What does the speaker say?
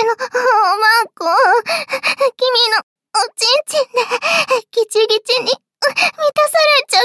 こ、君のおちんちんでギチギチに満たされちゃ